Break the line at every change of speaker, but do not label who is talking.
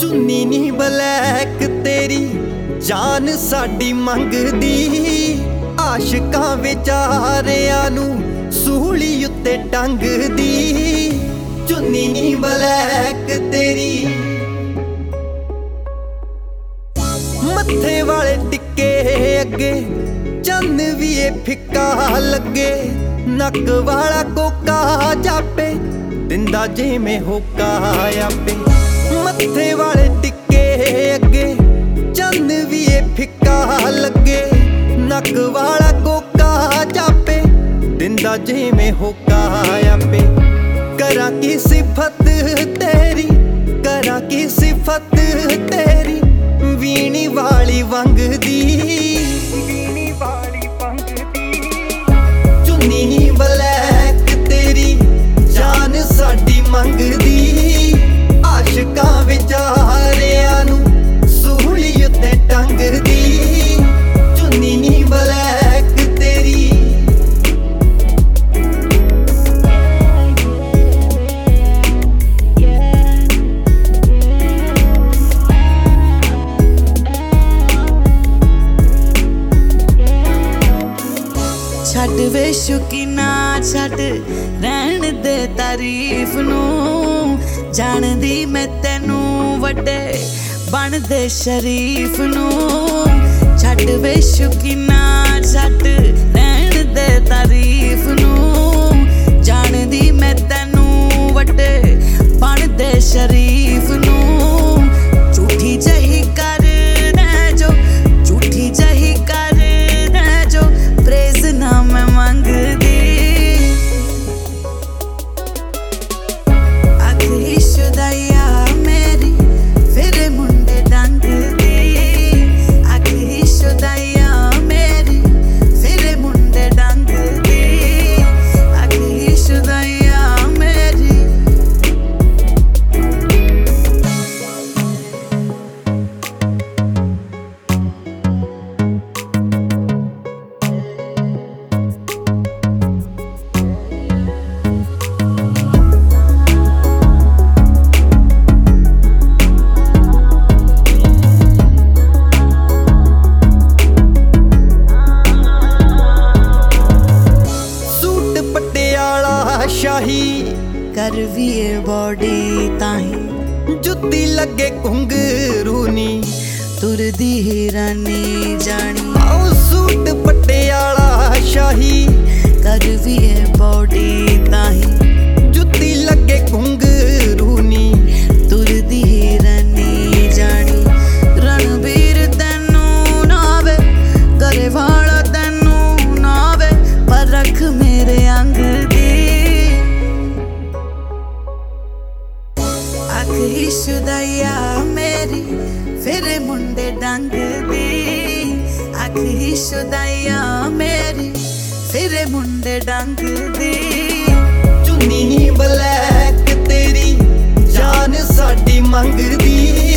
ਚੁੰਨੀ ਨੀ ਬਲੈਕ ਤੇਰੀ ਜਾਨ ਸਾਡੀ ਮੰਗਦੀ, ਆਸ਼ਿਕਾਂ ਵਿਚਾਰਿਆਂ ਨੂੰ ਸੂਲੀ ਉੱਤੇ ਟੰਗਦੀ। ਚੁੰਨੀ ਨੀ ਬਲੈਕ ਤੇਰੀ ਮੱਥੇ ਵਾਲੇ ਟਿੱਕੇ ਅੱਗੇ ਚੰਨ ਵੀ ਏ ਫਿੱਕਾ ਲੱਗੇ, ਨੱਕ ਵਾਲਾ ਕੋਕਾ ਜਾਪੇ ਦਿੰਦਾ ਜਿਵੇਂ ਹੋਕਾ ਆਪੇ। ਮੱਥੇ ਵਾਲੇ ਟਿੱਕੇ ਅੱਗੇ ਚੰਨ ਵੀ ਏ ਫਿੱਕਾ ਲੱਗੇ, ਨੱਕ ਵਾਲਾ ਕੋਕਾ ਜਾਪੇ ਦਿੰਦਾ ਜਿਵੇਂ ਹੋਕਾ ਆਪੇ। ਕਰਾਂ ਕੀ ਸਿਫਤ ਤੇਰੀ, ਕਰਾਂ ਕੀ ਸਿਫਤ ਤੇਰੀ ਵੀਣੀ ਵਾਲੀ ਵੰਗਦੀ, ਵੀਣੀ ਵਾਲੀ ਵੰਗਦੀ। ਚੁੰਨੀ ਨੀ ਬਲੈਕ ਤੇਰੀ ਜਾਨ ਸਾਡੀ ਮੰਗਦੀ, ਆਸ਼ਿਕਾਂ ਵਿਚਾਰਿਆਂ ਨੂੰ ਸੂਲੀ ਉੱਤੇ ਟੰਗਦੀ। ਚੁੰਨੀ ਨੀ ਬਲੈਕ ਤੇਰੀ
ਛੱਡ ਵੇ ਸ਼ੁਕੀਨਾ ਛੱਡ ਰਹਿਣ ਦੇ ਤਾਰੀਫ ਨੂੰ, ਜਾਣਦੀ ਮੈਂ ਤੈਨੂੰ ਵੱਡੇ ਬਣਦੇ ਸ਼ਰੀਫ ਨੂੰ। ਛੱਡ ਵੇ ਸ਼ੁਕੀਨਾ ਛੱਡ ਰਹਿਣ ਦੇ ਤਾਰੀਫ ਨੂੰ, ਜਾਣਦੀ ਮੈਂ ਤੈਨੂੰ ਵੱਡੇ ਬਣਦੇ ਸ਼ਰੀਫ ਨੂੰ। ਝੂਠੀ ਜਹੀ ਕਰ ਰਹਿ ਜੋ, ਝੂਠੀ ਜਹੀ ਕਰ ਰਹਿ ਜੋ, ਪ੍ਰੇਜ਼ ਨਾ ਮੈਂ ਮੰਗਦੀ। ਆਖਰੀ ਸ਼ੁਦਾਈਆ ਮੇਰੀ ਫਿਰੇ ਮੁੰਡੇ ਡੰਗਦੀ, ਆਖਰੀ ਸ਼ੁਦਾਈਆ ਮੇਰੀ ਫਿਰੇ ਮੁੰਡੇ ਡੰਗਦੀ, ਆਖਰੀ ਸ਼ੁਦਾਈਆ ਮੇਰੀ।
ਸ਼ਾਹੀ
ਕਰ ਵੀ ਏ ਬੋਡੀ ਤਾਹੀਂ,
ਜੁੱਤੀ ਲੱਗੇ ਘੁੰਗਰੂ ਨੀ
ਤੁਰਦੀ ਹੀ ਰਾਨੀ ਜਾਣੀ।
ਆਓ ਸੂਟ ਪਟਿਆਲਾ ਸ਼ਾਹੀ
ਕਰ ਵੀ ਏ ਬੋਡੀ ਤਾਹੀਂ,
ਜੁੱਤੀ ਲੱਗੇ ਘੁੰਗਰੂ ਨੀ
ਤੁਰਦੀ ਹੀ ਰਾਨੀ ਜਾਣੀ। ਰਣਬੀਰ ਤੈਨੂੰ ਨਾ ਵੇ, ਗਰੇ ਵਾਲਾ ਤੈਨੂੰ ਨਾ ਵੇ, ਪਰ ਰੱਖ ਮੇਰੇ ਅੰਗ ਦੀ। ਆਖਰੀ ਸ਼ੁਦਾਈਆ ਮੇਰੀ ਫਿਰੇ ਮੁੰਡੇ ਡੰਗਦੀ, ਆਖਰੀ ਸ਼ੁਦਾਈਆ ਮੇਰੀ ਫਿਰੇ ਮੁੰਡੇ ਡੰਗਦੀ।
ਚੁੰਨੀ ਨੀ ਬਲੈਕ ਤੇਰੀ ਜਾਨ ਸਾਡੀ ਮੰਗਦੀ,